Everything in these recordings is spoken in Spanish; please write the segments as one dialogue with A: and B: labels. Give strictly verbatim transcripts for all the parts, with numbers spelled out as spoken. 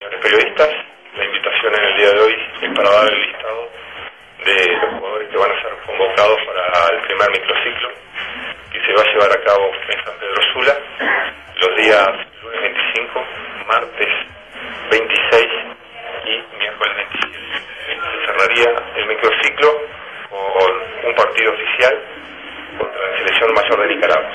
A: Señores periodistas, la invitación en el día de hoy es para dar el listado de los jugadores que van a ser convocados para el primer microciclo que se va a llevar a cabo en San Pedro Sula los días lunes veinticinco, martes veintiséis y miércoles veintisiete. Se cerraría el microciclo con un partido oficial contra la selección mayor de Nicaragua.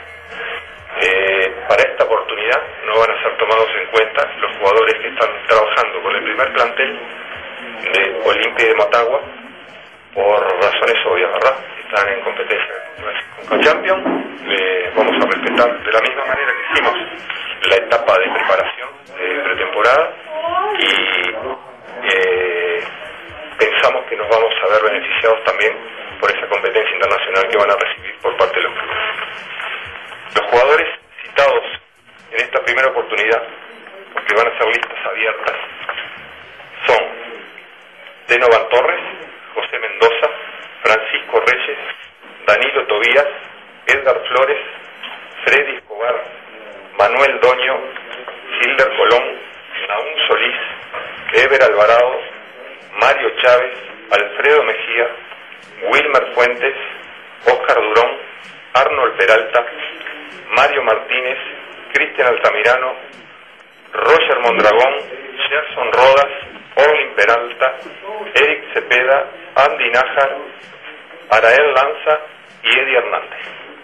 A: Eh, para esta oportunidad no van a ser tomados en cuenta los jugadores que están trabajando con el primer plantel de Olimpia de Motagua por razones obvias, ¿verdad? Están en competencia con Champions. Eh, vamos a respetar de la misma manera que hicimos la etapa de preparación de pretemporada y eh, pensamos que nos vamos a ver beneficiados también por esa competencia internacional que van a recibir por parte de los clubes. Los jugadores citados en esta primera oportunidad, porque van a ser listas abiertas, son Denovan Torres, José Mendoza, Francisco Reyes, Danilo Tobías, Edgar Flores, Freddy Escobar, Manuel Doño, Silver Colón, Naún Solís, Ever Alvarado, Mario Chávez, Alfredo Mejía, Wilmer Fuentes, Óscar Durón, Arnold Peralta, Mario Martínez, Cristian Altamirano, Roger Mondragón, Gerson Rodas, Orlin Peralta, Eric Cepeda, Andy Nájar, Arael Lanza y Eddie Hernández.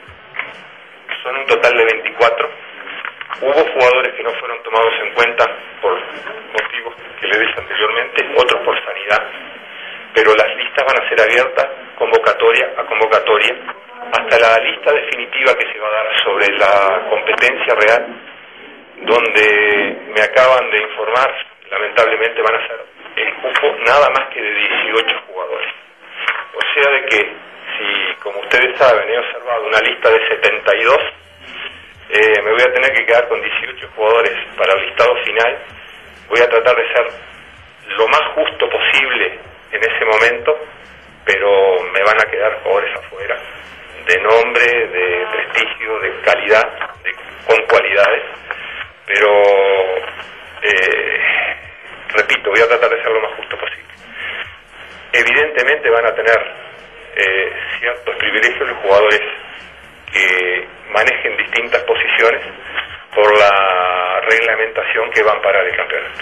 A: Son un total de veinticuatro. Hubo jugadores que no fueron tomados en cuenta por motivos que le dije anteriormente, otros por sanidad, pero las listas van a ser abiertas convocatoria a convocatoria hasta la lista definitiva que se va a dar sobre la competencia real, donde me acaban de informar, lamentablemente van a ser el cupo nada más que de dieciocho jugadores. O sea de que, si como ustedes saben, he observado una lista de setenta y dos, eh, me voy a tener que quedar con dieciocho jugadores para el listado final. Voy a tratar de ser lo más justo posible en ese momento, pero me van a quedar jugadores afuera, de nombre, de prestigio, de calidad, de, con cualidades, pero eh, repito, voy a tratar de ser lo más justo posible. Evidentemente van a tener eh, ciertos privilegios los jugadores que manejen distintas posiciones por la reglamentación que va a amparar el campeonato.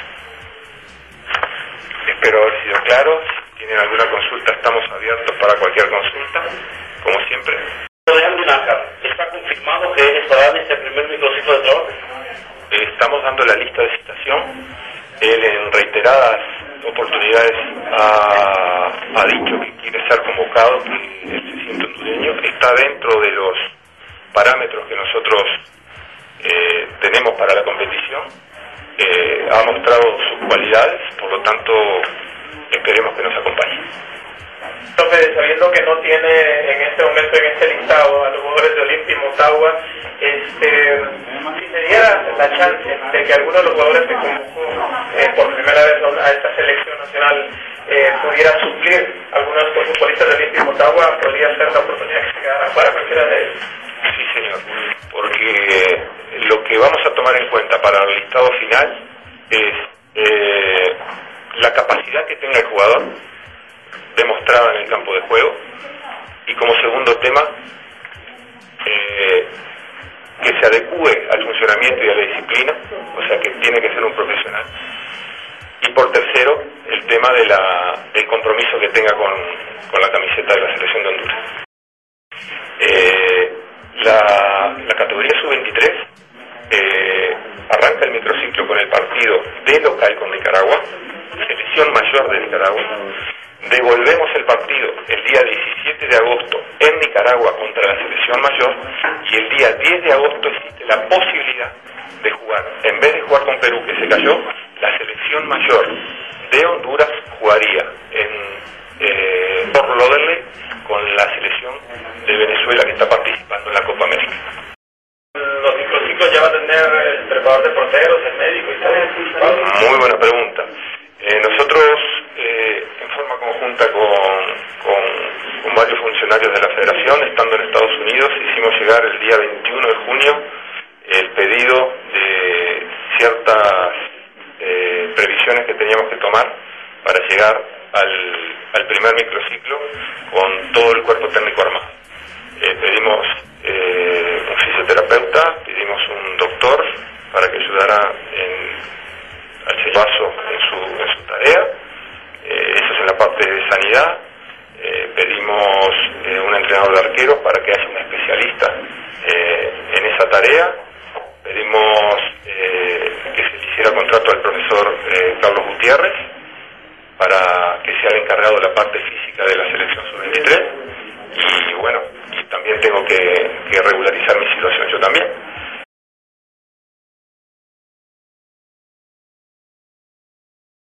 A: Espero haber sido claro. Si tienen alguna consulta, estamos abiertos para cualquier consulta, como siempre.
B: De Andy Nájar, ¿está confirmado que estará en este primer microciclo de trabajo?
A: Eh, estamos dando la lista de citación. Él en reiteradas oportunidades ha, ha dicho que quiere ser convocado, que él se siente hondureño. Está dentro de los parámetros que nosotros eh, tenemos para la competición. Eh, ha mostrado sus cualidades, por lo tanto esperemos que nos acompañe.
C: Entonces, sabiendo que no tiene en este momento, en este listado, a los jugadores de Olimpia y Motagua, este, si se diera la chance de que alguno de los jugadores que convocó eh, por primera vez a esta selección nacional eh, pudiera suplir a algunos de los futbolistas de Olimpia y Motagua, podría ser la oportunidad que se quedara fuera cualquiera de ellos.
A: Sí, señor, porque lo que vamos a tomar en cuenta para el listado final es eh, la capacidad que tenga el jugador demostrada en el campo de juego, y como segundo tema eh, que se adecue al funcionamiento y a la disciplina, o sea que tiene que ser un profesional, y por tercero el tema de la, del compromiso que tenga con, con la camiseta de la selección de Honduras. Eh, la, la categoría sub veintitrés eh, arranca el microciclo con el partido de local con Nicaragua, selección mayor de Nicaragua. Devolvemos el partido el día diecisiete de agosto en Nicaragua contra la selección mayor, y el día diez de agosto existe la posibilidad de jugar, en vez de jugar con Perú, que se cayó, la selección mayor de Honduras jugaría en eh, Fort Lauderdale con la selección de Venezuela, que está participando en la Copa América.
C: Los microciclos ya va a tener el preparador de porteros, el médico y todo.
A: Muy buena pregunta. Eh, nosotros, eh, en forma conjunta con, con, con varios funcionarios de la Federación, estando en Estados Unidos, hicimos llegar el día veintiuno de junio el pedido de ciertas eh, decisiones que teníamos que tomar para llegar al, al primer microciclo con todo el cuerpo técnico armado. Eh, pedimos eh, un fisioterapeuta, pedimos un doctor para que ayudara en, al paso en su, en su tarea, eh, eso es en la parte de sanidad. Eh, pedimos eh, un entrenador de arqueros para que haya un especialista eh, en esa tarea. Pedimos eh, que se le hiciera contrato al profesor eh, Carlos Gutiérrez para que sea el encargado de la parte física de la selección sub veintitrés.